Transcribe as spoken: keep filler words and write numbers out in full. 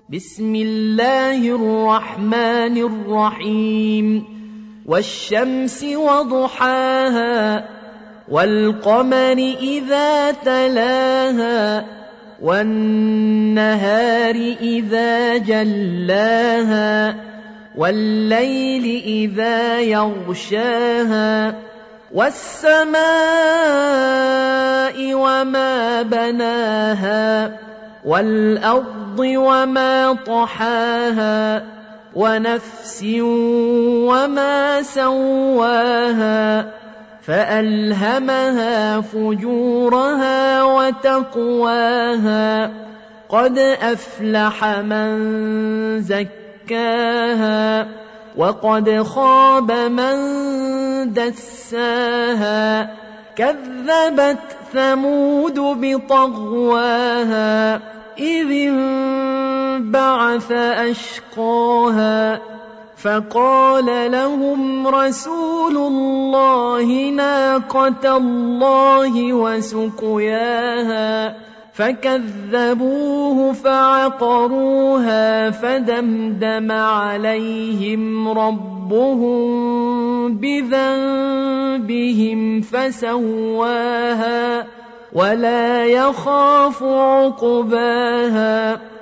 بسم الله الرحمن الرحيم والشمس وضحاها والقمر إذا تلاها والنهار إذا جلاها والليل إذا يغشاها والسماء وما بناها والأرض وما طحاها ونفس وما سواها فألهمها فجورها وتقواها قد أفلح من زكاها وقد خاب من دساها كذبت ثمود بطغواها إذ انبعث أشقاها فقال لهم رسول الله ناقة الله وسقياها فكذبوه فعقروها فدمدم عليهم ربهم بذنبهم فسواها ولا يخاف عقباها